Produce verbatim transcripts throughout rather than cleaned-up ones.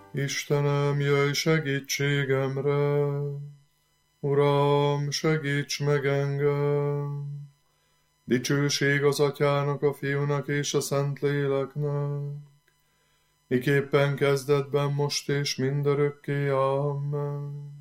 Istenem, jöjj segítségemre, Uram, segíts meg engem! Dicsőség az Atyának, a Fiúnak és a Szentléleknek, miképpen kezdetben, most és mindörökké. Amen.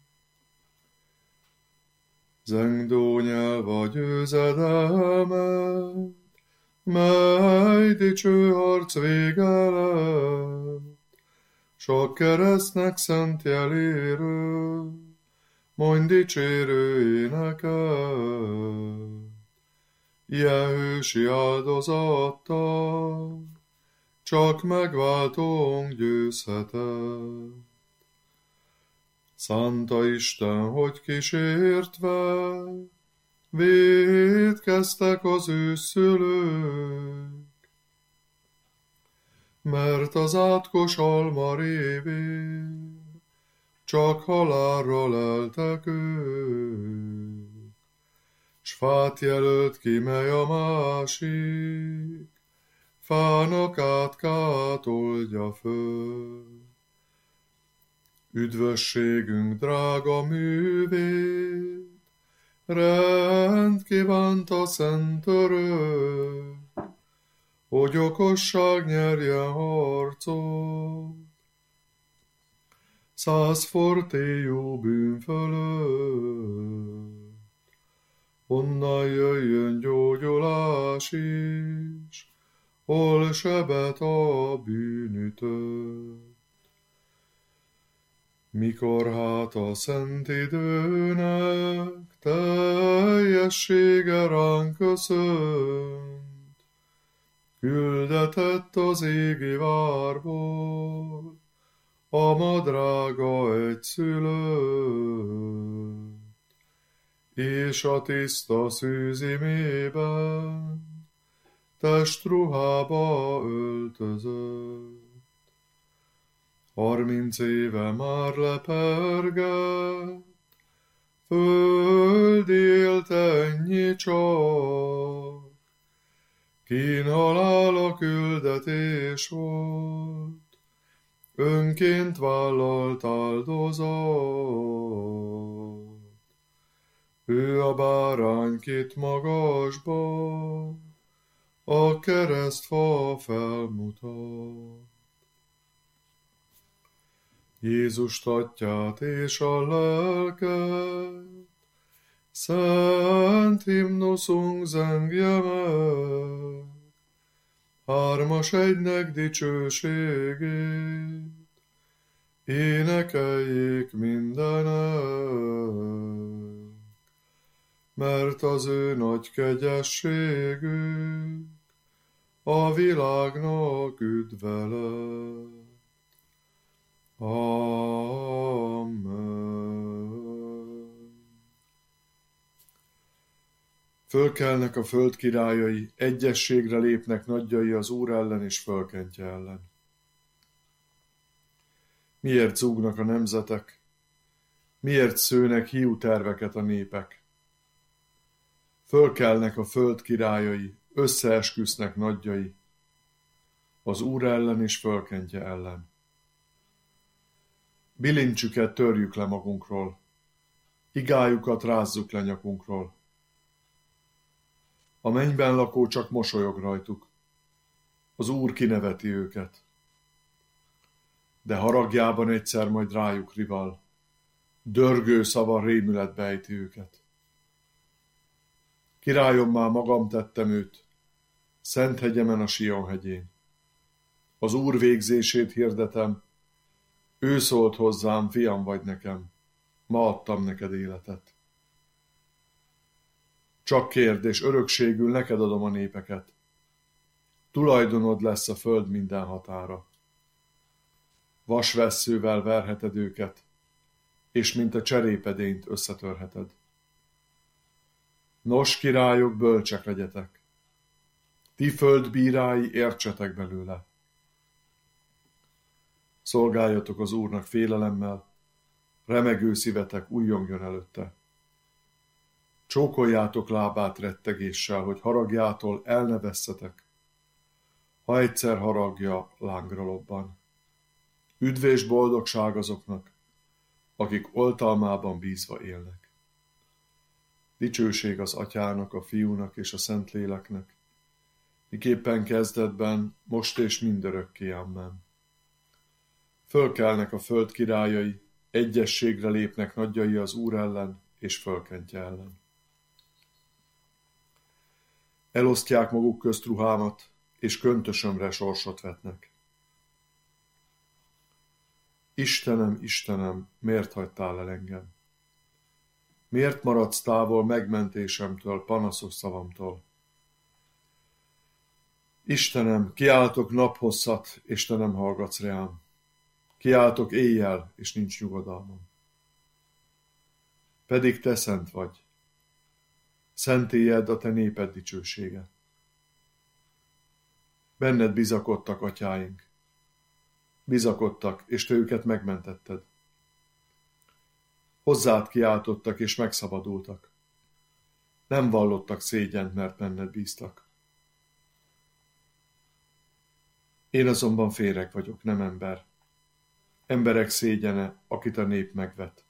Zengdó nyelv a győzedelmet, mely dicső harc vége lett, sok keresztnek szent jeléről, mondj dicsérő éneket. Ilyen hősi áldozattal csak megváltónk győzhetett. Szánta Isten, hogy kísértve vétkeztek az ő szülők, mert az átkos alma révén csak halálra leltek ők, s fát jelölt ki, mely a másik fának átkát oldja föl. Üdvösségünk drága művét rend kívánta szent örök, hogy okosság nyerjen harcot száz fortélyú bűn fölött. Onnan jöjjön gyógyulás is, hol sebet a bűnütött. Mikor hát a szent időnek teljessége ránk köszönt, küldetett az égi várból a madrága egyszülött, és a tiszta szűzimében testruhába öltözött. Harminc éve már lepergett, földi élt ennyi csak, kín halála küldetés volt, önként vállalt áldozat. Ő a báránykit magasba, a keresztfa felmutat. Jézust atyát és a lelket, szent himnuszunk zengje meg, hármas egynek dicsőségét, énekeljék mindenek, mert az ő nagy kegyességük a világnak üdvele. Amen. Fölkelnek a föld királyai, egyességre lépnek nagyjai az Úr ellen és fölkentje ellen. Miért zúgnak a nemzetek? Miért szőnek hiú terveket a népek? Fölkelnek a föld királyai, összeesküsznek nagyjai, az Úr ellen és fölkentje ellen. Bilincsüket törjük le magunkról, igájukat rázzuk le nyakunkról. A mennyben lakó csak mosolyog rajtuk, az Úr kineveti őket. De haragjában egyszer majd rájuk rival, dörgő szava rémületbe ejti őket. Királyommá magam tettem őt, szent hegyemen a Sion hegyén. Az Úr végzését hirdetem, ő szólt hozzám, fiam vagy nekem, ma adtam neked életet. Csak kérd, és örökségül neked adom a népeket. Tulajdonod lesz a föld minden határa. Vasvesszővel verheted őket, és mint a cserépedényt összetörheted. Nos, királyok, bölcsek legyetek. Ti földbírái, értsetek belőle. Szolgáljatok az Úrnak félelemmel, remegő szívetek újjongjon előtte. Csókoljátok lábát rettegéssel, hogy haragjától el ne vesszetek, ha egyszer haragja lángra lobban. Üdv és boldogság azoknak, akik oltalmában bízva élnek. Dicsőség az Atyának, a Fiúnak és a Szentléleknek, miképpen kezdetben, most és mindörökké. Amen. Fölkelnek a föld királyai, egyességre lépnek nagyjai az Úr ellen és fölkentje ellen. Elosztják maguk közt ruhámat, és köntösömre sorsot vetnek. Istenem, Istenem, miért hagytál el engem? Miért maradsz távol megmentésemtől, panaszos szavamtól? Istenem, kiáltok naphosszat, és te nem hallgatsz rám. Kiáltok éjjel, és nincs nyugodalmam. Pedig te szent vagy. Szentélyed a te néped dicsősége. Benned bizakodtak atyáink. Bizakodtak, és te őket megmentetted. Hozzád kiáltottak, és megszabadultak. Nem vallottak szégyent, mert benned bíztak. Én azonban féreg vagyok, nem ember. Emberek szégyene, akit a nép megvet.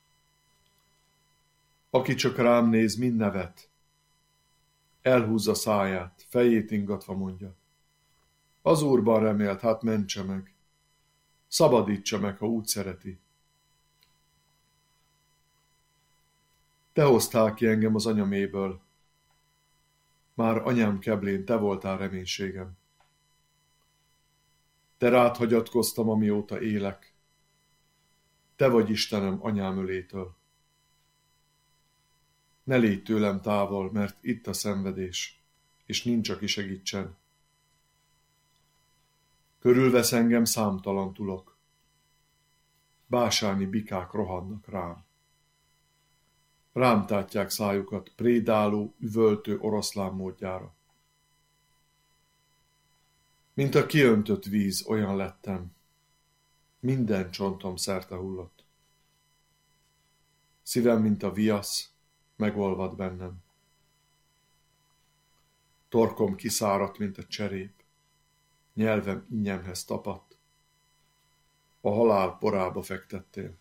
Aki csak rám néz, mind nevet. Elhúzza száját, fejét ingatva mondja. Az Úrban remélt, hát mentse meg. Szabadítsa meg, ha úgy szereti. Te hoztál ki engem az anyaméből. Már anyám keblén te voltál reménységem. Te rád hagyatkoztam, amióta élek. Te vagy Istenem anyám ölétől. Ne légy tőlem távol, mert itt a szenvedés, és nincs, aki segítsen. Körülvesz engem számtalan tulok. Básáni bikák rohannak rám. Rám tátják szájukat prédáló, üvöltő oroszlán módjára. Mint a kiöntött víz, olyan lettem. Minden csontom szerte hullott. Szívem, mint a viasz, megolvad bennem. Torkom kiszáradt, mint a cserép. Nyelvem innyemhez tapadt. A halál porába fektettél.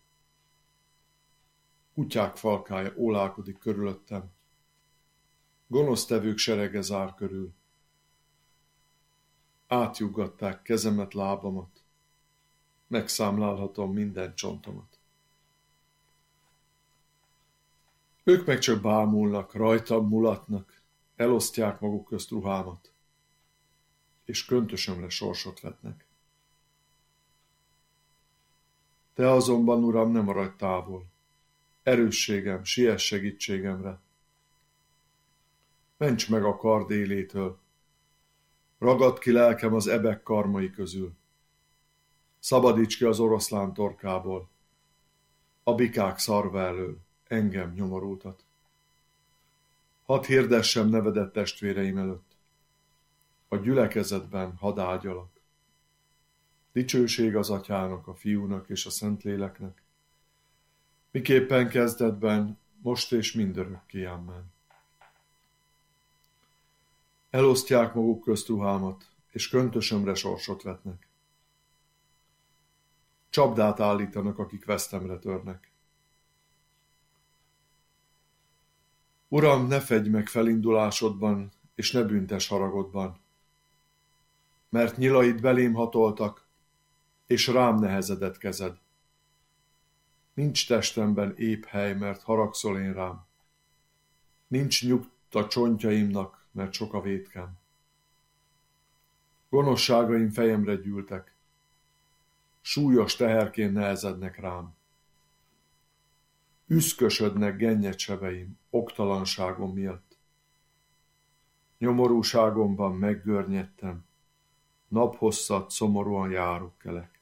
Kutyák falkája ólálkodik körülöttem. Gonosztevők serege zár körül. Átjuggatták kezemet, lábamat. Megszámlálhatom minden csontomat. Ők meg csak bámulnak, rajtam mulatnak, elosztják maguk közt ruhámat, és köntösömre sorsot vetnek. Te azonban, Uram, nem maradj távol. Erősségem, siess segítségemre. Ments meg a kard élétől. Ragadd ki lelkem az ebek karmai közül. Szabadíts ki az oroszlán torkából. A bikák szarva elől, engem nyomorultat. Hadd hirdessem nevedet testvéreim előtt. A gyülekezetben hadd áldjalak. Dicsőség az Atyának, a Fiúnak és a Szentléleknek, miképpen kezdetben, most és mindörökké. Amen. Elosztják maguk közt ruhámat, és köntösömre sorsot vetnek. Csapdát állítanak, akik vesztemre törnek. Uram, ne fegy meg felindulásodban, és ne büntes haragodban, mert nyilaid belém hatoltak, és rám nehezedett kezed. Nincs testemben épp hely, mert haragszol én rám. Nincs nyugta csontjaimnak, mert sok a vétkem. Gonoszságaim fejemre gyűltek, súlyos teherként nehezednek rám. Üszkösödnek gennyed sebeim, oktalanságom miatt. Nyomorúságomban meggörnyedtem, naphosszat szomorúan járok kelek.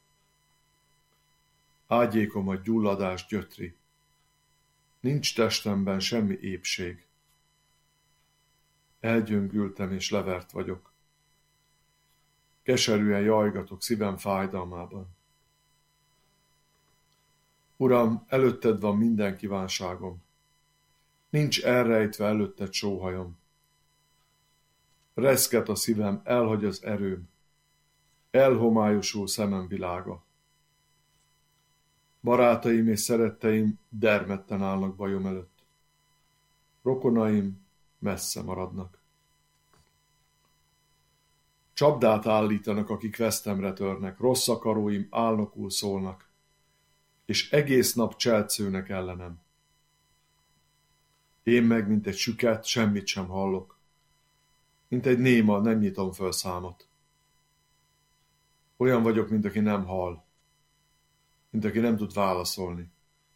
Ágyékomat gyulladás gyötri, nincs testemben semmi épség. Elgyöngültem és levert vagyok. Keserűen jajgatok szívem fájdalmában. Uram, előtted van minden kívánságom. Nincs elrejtve előtted sóhajom. Reszket a szívem, elhagy az erőm. Elhomályosul szemem világa. Barátaim és szeretteim dermedten állnak bajom előtt. Rokonaim messze maradnak. Csapdát állítanak, akik vesztemre törnek, rossz akaróim álnokul szólnak, és egész nap cselcőnek ellenem. Én meg, mint egy süket, semmit sem hallok. Mint egy néma, nem nyitom föl számot. Olyan vagyok, mint aki nem hall, mint aki nem tud válaszolni.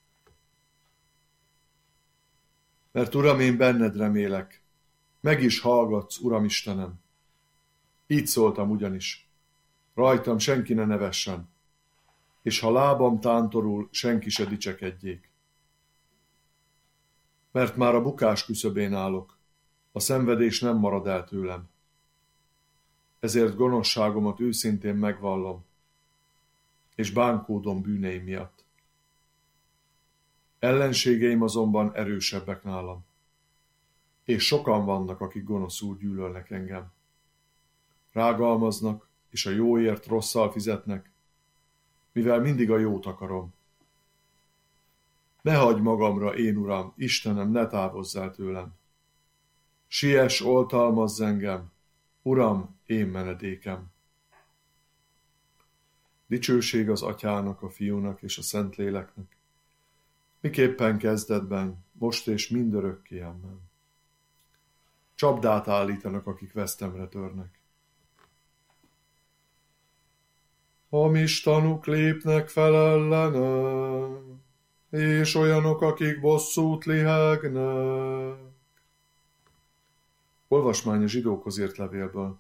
Mert Uram, én benned remélek, meg is hallgatsz, Uram Istenem. Így szóltam ugyanis, rajtam senki ne nevessen, és ha lábam tántorul, senki se dicsekedjék. Mert már a bukás küszöbén állok, a szenvedés nem marad el tőlem. Ezért gonoszságomat őszintén megvallom, és bánkódom bűneim miatt. Ellenségeim azonban erősebbek nálam, és sokan vannak, akik gonoszul gyűlölnek engem. Rágalmaznak, és a jóért rosszal fizetnek, mivel mindig a jót akarom. Ne hagyj magamra, én Uram, Istenem, ne távozz el tőlem. Siess, oltalmazz engem, Uram, én menedékem. Dicsőség az Atyának, a Fiúnak és a Szentléleknek, miképpen kezdetben, most és mindörökké, amen. Csapdát állítanak, akik vesztemre törnek. Hamis tanúk lépnek fel ellenem, és olyanok, akik bosszút lihegnek. Olvasmány a zsidókhoz írt levélből.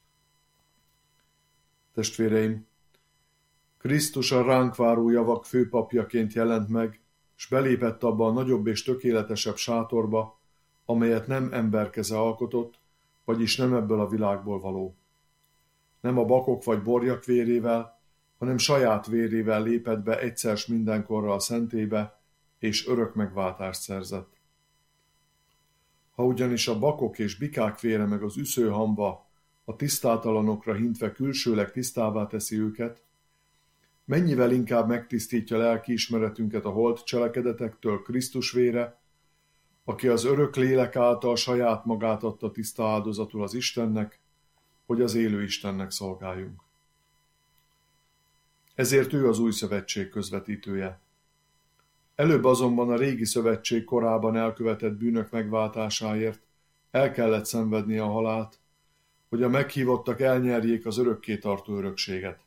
Testvéreim, Krisztus a ránk váró javak főpapjaként jelent meg, s belépett abba a nagyobb és tökéletesebb sátorba, amelyet nem emberkeze alkotott, vagyis nem ebből a világból való. Nem a bakok vagy borjak vérével, hanem saját vérével lépett be egyszer s mindenkorra a szentébe, és örök megváltást szerzett. Ha ugyanis a bakok és bikák vére meg az üszőhamba a tisztátalanokra hintve külsőleg tisztává teszi őket, mennyivel inkább megtisztítja lelkiismeretünket a holt cselekedetektől Krisztus vére, aki az örök lélek által saját magát adta tiszta áldozatul az Istennek, hogy az élő Istennek szolgáljunk. Ezért ő az új szövetség közvetítője. Előbb azonban a régi szövetség korában elkövetett bűnök megváltásáért el kellett szenvednie a halált, hogy a meghívottak elnyerjék az örökké tartó örökséget.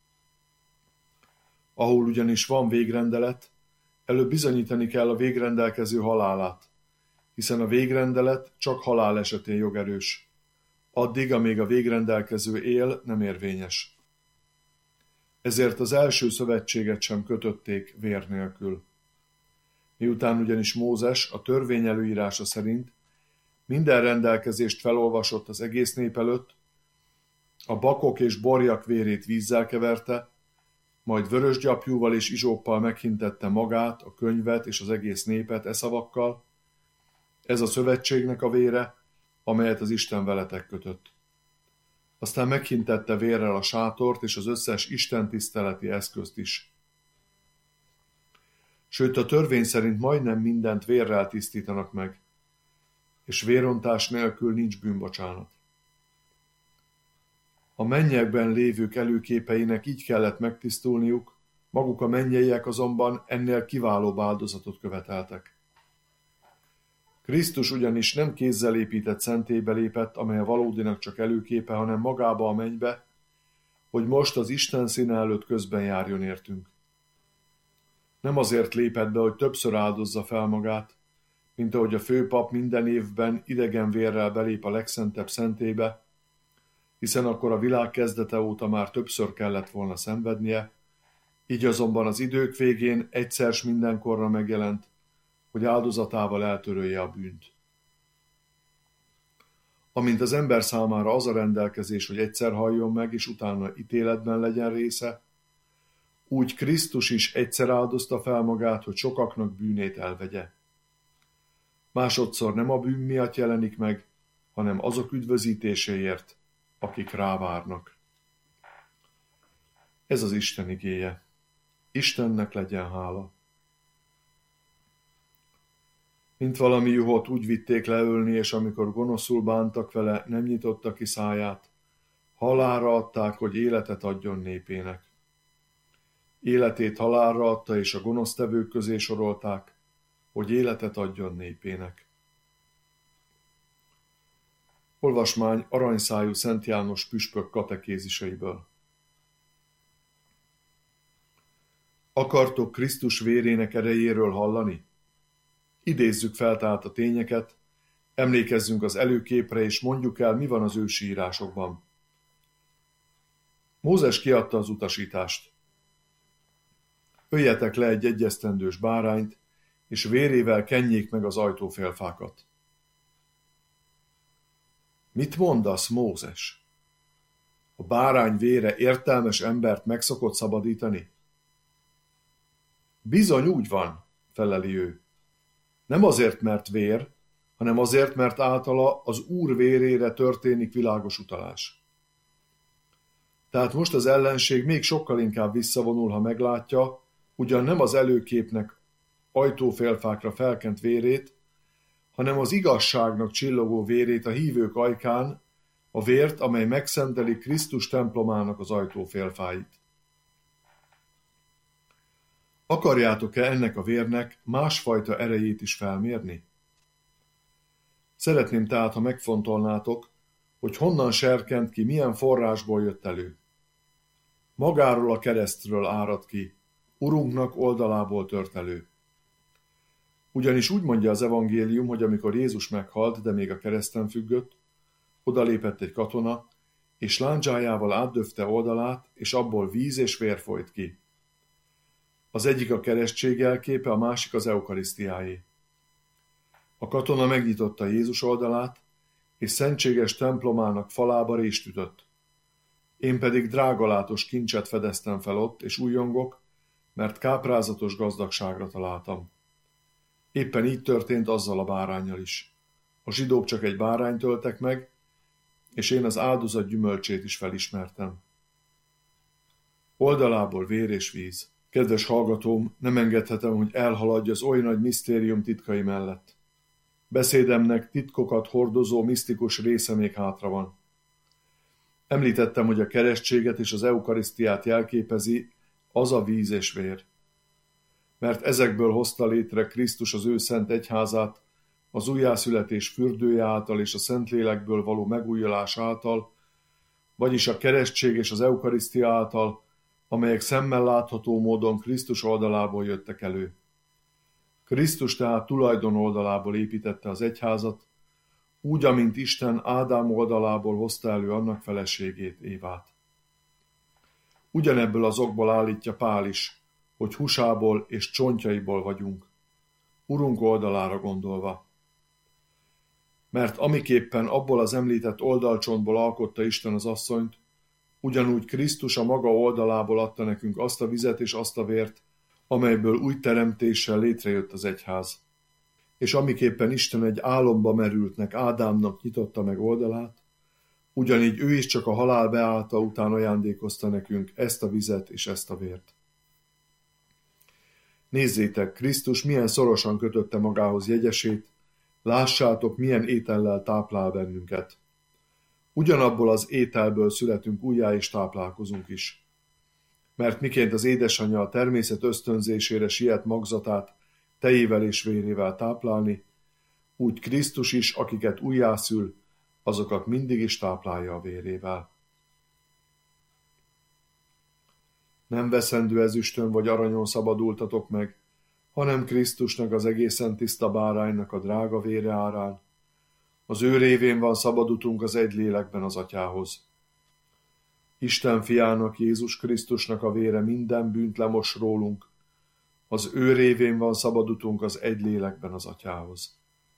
Ahol ugyanis van végrendelet, előbb bizonyítani kell a végrendelkező halálát, hiszen a végrendelet csak halál esetén jogerős. Addig, amíg a végrendelkező él, nem érvényes. Ezért az első szövetséget sem kötötték vér nélkül. Miután ugyanis Mózes a törvény előírása szerint minden rendelkezést felolvasott az egész nép előtt, a bakok és borjak vérét vízzel keverte, majd vörösgyapjúval és izsóppal meghintette magát, a könyvet és az egész népet e szavakkal. Ez a szövetségnek a vére, amelyet az Isten veletek kötött. Aztán meghintette vérrel a sátort és az összes istentiszteleti eszközt is. Sőt, a törvény szerint majdnem mindent vérrel tisztítanak meg, és vérontás nélkül nincs bűnbocsánat. A mennyekben lévők előképeinek így kellett megtisztulniuk, maguk a mennyeiek azonban ennél kiválóbb áldozatot követeltek. Krisztus ugyanis nem kézzel épített szentélybe lépett, amely a valódinak csak előképe, hanem magába a mennybe, hogy most az Isten színe előtt közben járjon értünk. Nem azért lépett be, hogy többször áldozza fel magát, mint ahogy a főpap minden évben idegen vérrel belép a legszentebb szentélybe, hiszen akkor a világ kezdete óta már többször kellett volna szenvednie, így azonban az idők végén egyszer s mindenkorra megjelent, hogy áldozatával eltörölje a bűnt. Amint az ember számára az a rendelkezés, hogy egyszer halljon meg, és utána ítéletben legyen része, úgy Krisztus is egyszer áldozta fel magát, hogy sokaknak bűnét elvegye. Másodszor nem a bűn miatt jelenik meg, hanem azok üdvözítéséért, akik rávárnak. Ez az Isten igéje. Istennek legyen hála. Mint valami juhot úgy vitték leölni, és amikor gonoszul bántak vele, nem nyitotta ki száját. Halálra adták, hogy életet adjon népének. Életét halálra adta, és a gonosztevők közé sorolták, hogy életet adjon népének. Olvasmány aranyszájú Szent János püspök katekéziseiből. Akartok Krisztus vérének erejéről hallani? Idézzük fel tehát a tényeket, emlékezzünk az előképre, és mondjuk el, mi van az ősi írásokban. Mózes kiadta az utasítást. Öljetek le egy egyesztendős bárányt, és vérével kenjék meg az ajtófélfákat. Mit mondasz, Mózes? A bárány vére értelmes embert meg szokott szabadítani? Bizony úgy van, feleli ő. Nem azért, mert vér, hanem azért, mert általa az Úr vérére történik világos utalás. Tehát most az ellenség még sokkal inkább visszavonul, ha meglátja, ugyan nem az előképnek ajtófélfákra felkent vérét, hanem az igazságnak csillogó vérét a hívők ajkán, a vért, amely megszenteli Krisztus templomának az ajtófélfáit. Akarjátok-e ennek a vérnek másfajta erejét is felmérni? Szeretném tehát, ha megfontolnátok, hogy honnan serkent ki, milyen forrásból jött elő. Magáról a keresztről árad ki, Urunknak oldalából tört elő. Ugyanis úgy mondja az evangélium, hogy amikor Jézus meghalt, de még a kereszten függött, odalépett egy katona, és láncsájával átdöfte oldalát, és abból víz és vér folyt ki. Az egyik a keresztség jelképe, a másik az eukarisztiáé. A katona megnyitotta Jézus oldalát, és szentséges templomának falába rést ütött. Én pedig drágalátos kincset fedeztem fel ott, és újjongok, mert káprázatos gazdagságra találtam. Éppen így történt azzal a báránnyal is. A zsidók csak egy bárányt öltek meg, és én az áldozat gyümölcsét is felismertem. Oldalából vér és víz. Kedves hallgatóm, nem engedhetem, hogy elhaladj az oly nagy misztérium titkai mellett. Beszédemnek titkokat hordozó misztikus része még hátra van. Említettem, hogy a keresztséget és az eukarisztiát jelképezi az a víz és vér. Mert ezekből hozta létre Krisztus az ő szent egyházát, az újjászületés fürdője által és a Szentlélekből való megújulás által, vagyis a keresztség és az eukarisztia által, amelyek szemmel látható módon Krisztus oldalából jöttek elő. Krisztus tehát tulajdon oldalából építette az egyházat, úgy, amint Isten Ádám oldalából hozta elő annak feleségét, Évát. Ugyanebből az okból állítja Pál is, hogy húsából és csontjaiból vagyunk, Urunk oldalára gondolva. Mert amiképpen abból az említett oldalcsontból alkotta Isten az asszonyt, ugyanúgy Krisztus a maga oldalából adta nekünk azt a vizet és azt a vért, amelyből új teremtéssel létrejött az egyház. És amiképpen Isten egy álomba merültnek Ádámnak nyitotta meg oldalát, ugyanígy ő is csak a halál beállta után ajándékozta nekünk ezt a vizet és ezt a vért. Nézzétek, Krisztus milyen szorosan kötötte magához jegyesét, lássátok, milyen étellel táplál bennünket. Ugyanabból az ételből születünk újjá és táplálkozunk is. Mert miként az édesanyja a természet ösztönzésére siet magzatát tejével és vérével táplálni, úgy Krisztus is, akiket újjászül, azokat mindig is táplálja a vérével. Nem veszendő ezüstön vagy aranyon szabadultatok meg, hanem Krisztusnak az egészen tiszta báránynak a drága vére árán. Az ő révén van szabadutunk az egy lélekben az Atyához. Isten fiának, Jézus Krisztusnak a vére minden bűnt lemos rólunk. Az ő révén van szabadutunk az egy lélekben az Atyához.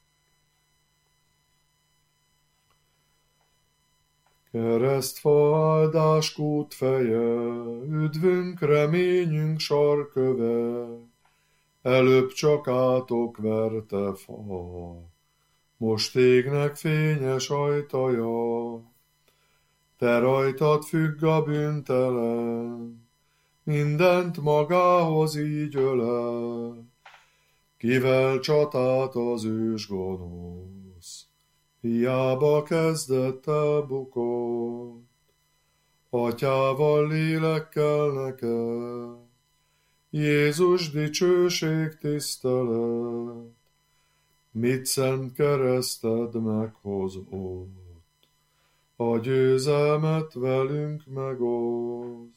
Keresztfaáldás kútfeje, üdvünk, reményünk sarköve, előbb csak átok verte fa, most égnek fényes ajtaja. Te rajtad függ a bűntelen, mindent magához így ölel, kivel csatát az ős gonosz, hiába kezdett el bukott, atyával lélekkel neked, Jézus dicsőség tisztelet, mit szent kereszted meghozott, a győzelmet velünk megoszt.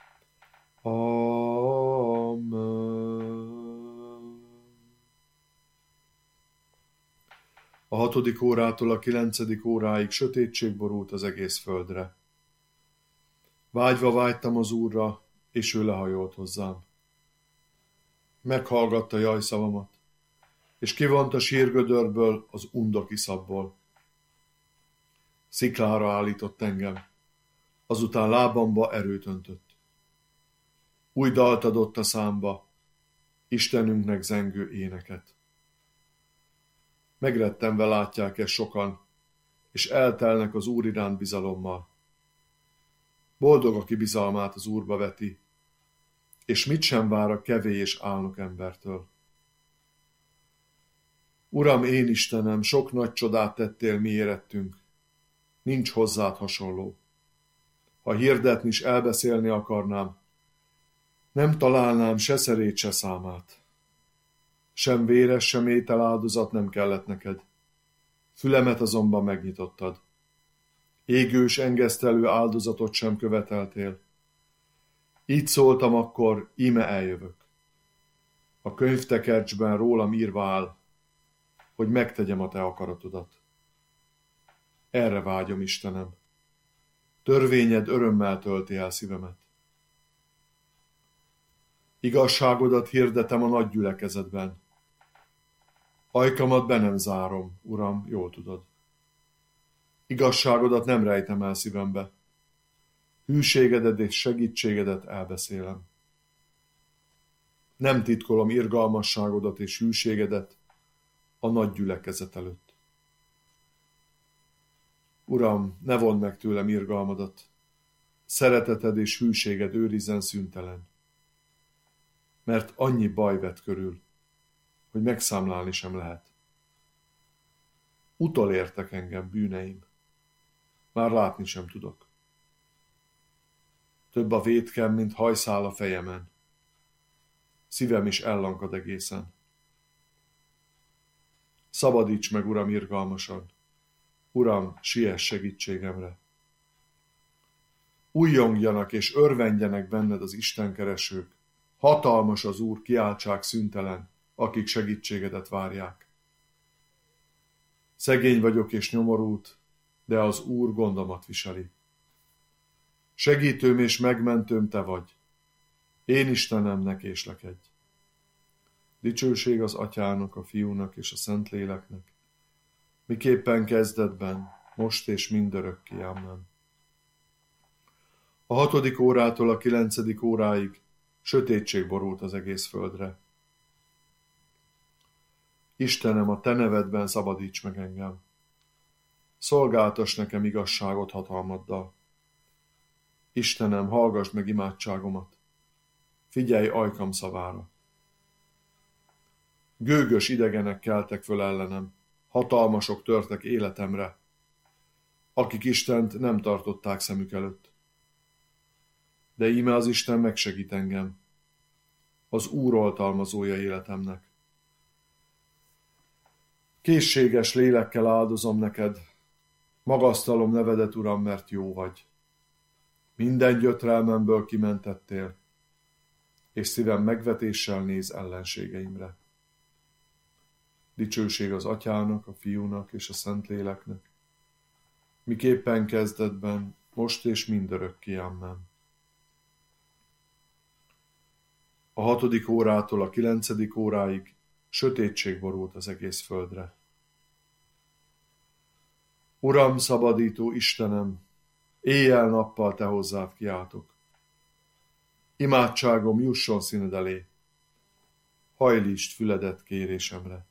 Amen. A hatodik órától a kilencedik óráig sötétség borult az egész földre. Vágyva vágytam az Úrra, és ő lehajolt hozzám. Meghallgatta jajszavamat, és kivont a sírgödörből, az undok iszapból. Sziklára állított engem, azután lábamba erőt öntött. Új dalt adott a számba, Istenünknek zengő éneket. Megrettenve látják ezt sokan, és eltelnek az Úr iránt bizalommal. Boldog, aki bizalmát az Úrba veti, és mit sem vár a kevély és álnok embertől. Uram, én Istenem, sok nagy csodát tettél mi érettünk, nincs hozzád hasonló. Ha hirdetni is elbeszélni akarnám, nem találnám se szerét, se számát. Sem véres, sem étel áldozat nem kellett neked. Fülemet azonban megnyitottad. Égős, engesztelő áldozatot sem követeltél. Így szóltam akkor, íme eljövök. A könyvtekercsben rólam írva áll, hogy megtegyem a te akaratodat. Erre vágyom, Istenem. Törvényed örömmel tölti el szívemet. Igazságodat hirdetem a nagy gyülekezetben. Ajkamat be nem zárom, Uram, jól tudod. Igazságodat nem rejtem el szívembe. Hűségedet és segítségedet elbeszélem. Nem titkolom irgalmasságodat és hűségedet a nagy gyülekezet előtt. Uram, ne vondd meg tőlem irgalmadat. Szereteted és hűséged őrizzen szüntelen. Mert annyi baj vett körül, hogy megszámlálni sem lehet. Utolértek engem bűneim. Már látni sem tudok. Több a vétkem, mint hajszál a fejemen. Szívem is ellankad egészen. Szabadíts meg, Uram, irgalmasan. Uram, siess segítségemre. Újjongjanak és örvendjenek benned az istenkeresők. Hatalmas az Úr, kiáltsák szüntelen, akik segítségedet várják. Szegény vagyok és nyomorult, de az Úr gondomat viseli. Segítőm és megmentőm te vagy. Én Istenemnek késlekedj. Dicsőség az Atyának, a Fiúnak és a Szentléleknek, miképpen kezdetben, most és mindörökké. Amen. A hatodik órától a kilencedik óráig sötétség borult az egész földre. Istenem, a te nevedben szabadíts meg engem. Szolgáltass nekem igazságot hatalmaddal. Istenem, hallgass meg imádságomat. Figyelj ajkam szavára. Gőgös idegenek keltek föl ellenem, hatalmasok törtek életemre, akik Istent nem tartották szemük előtt. De íme az Isten megsegít engem, az Úr oltalmazója életemnek. Készséges lélekkel áldozom neked, magasztalom nevedet, Uram, mert jó vagy. Minden gyötrelmemből kimentettél, és szívem megvetéssel néz ellenségeimre. Dicsőség az Atyának, a Fiúnak és a Szentléleknek, miképpen kezdetben, most és mindörökké. Amen. A hatodik órától a kilencedik óráig sötétség borult az egész földre. Uram, szabadító Istenem, éjjel-nappal te hozzád kiáltok. Imádságom jusson színed elé, hajlítsd füledet kérésemre.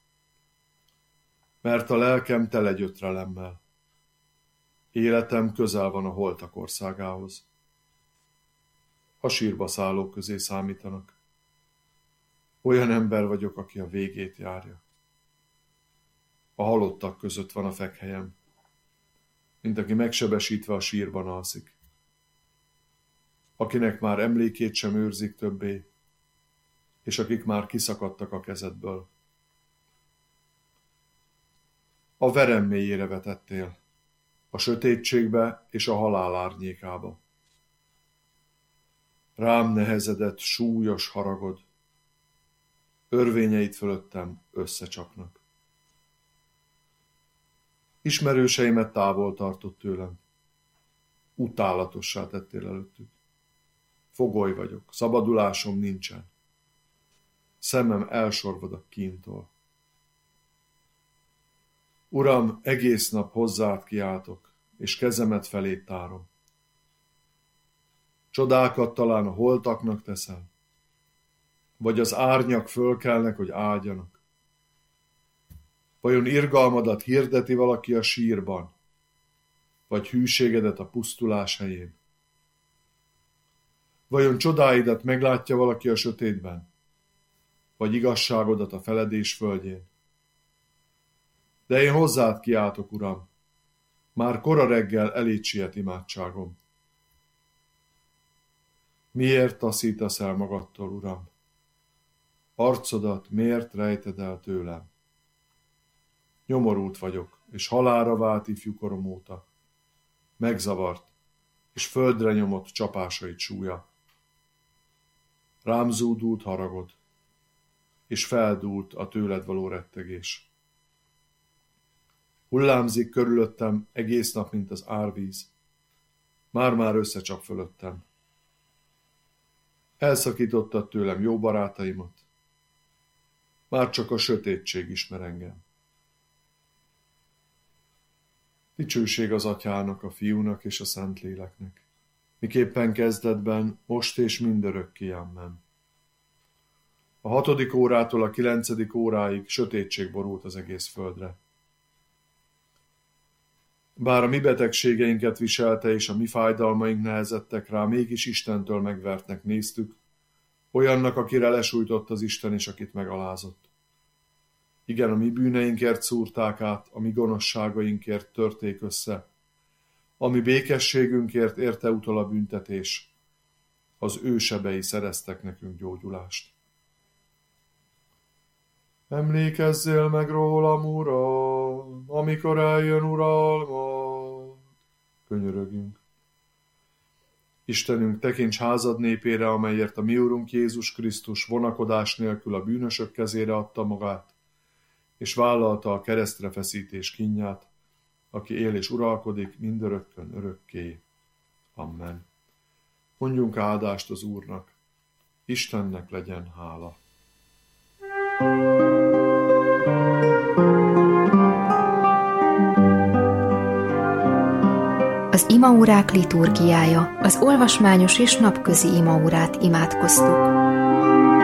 Mert a lelkem tele gyötrelemmel, életem közel van a holtak országához. a sírba szállók közé számítanak. Olyan ember vagyok, aki a végét járja. A halottak között van a fekhelyem, mint aki megsebesítve a sírban alszik. Akinek már emlékét sem őrzik többé, és akik már kiszakadtak a kezedből. A verem mélyére vetettél, a sötétségbe és a halál árnyékába. Rám nehezedett súlyos haragod, örvényeit fölöttem összecsapnak. Ismerőseimet távol tartott tőlem, utálatossá tettél előttük. Fogoly vagyok, szabadulásom nincsen. Szemem elsorvad a kíntól. Uram, egész nap hozzád kiáltok, és kezemet felét tárom. Csodákat talán a holtaknak teszel, vagy az árnyak fölkelnek, hogy áldjanak. Vajon irgalmadat hirdeti valaki a sírban, vagy hűségedet a pusztulás helyén? Vajon csodáidat meglátja valaki a sötétben, vagy igazságodat a feledés földjén? De én hozzád kiáltok, Uram, már kora reggel eléd siet imádságom. Miért taszítasz el magadtól, Uram? Arcodat miért rejted el tőlem? Nyomorult vagyok, és halálra vált ifjúkorom óta. Megzavart, és földre nyomott csapásait súlya. Rám zúdult haragod, és feldúlt a tőled való rettegés. Hullámzik körülöttem egész nap, mint az árvíz. Már-már összecsap fölöttem. Elszakítottad tőlem jó barátaimat. Már csak a sötétség ismer engem. Dicsőség az Atyának, a Fiúnak és a Szentléleknek, miképpen kezdetben, most és mindörökké, amen. A hatodik órától a kilencedik óráig sötétség borult az egész földre. Bár a mi betegségeinket viselte és a mi fájdalmaink nehezedtek rá, mégis Istentől megvertnek néztük, olyannak, akire lesújtott az Isten és akit megalázott. Igen, a mi bűneinkért szúrták át, a mi gonoszságainkért törték össze, a mi békességünkért érte utol a büntetés, az ő sebei szereztek nekünk gyógyulást. Emlékezzél meg rólam, Uram, amikor eljön uralmad, könyörögünk. Istenünk, tekints házad népére, amelyért a mi Urunk Jézus Krisztus vonakodás nélkül a bűnösök kezére adta magát, és vállalta a keresztre feszítés kínját, aki él és uralkodik mindörökkön örökké. Amen. Mondjunk áldást az Úrnak, Istennek legyen hála. Az imaórák liturgiája, az olvasmányos és napközi imaórát imádkoztuk.